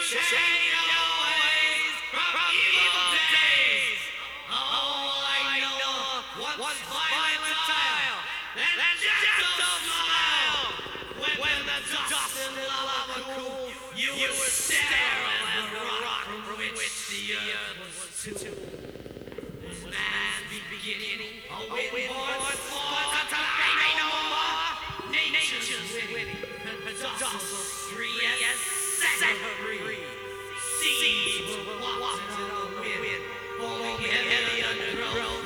change your ways from evil days. Oh, I know one violent tile and gentle smile. When the dust and the lava cool, you were sterile as the rock from which the earth was tooled. Man's beginning, a wind-born force, a time no more. Nature's winning, docile, free as set free. Seeds were wafted on the wind, falling heavy underground.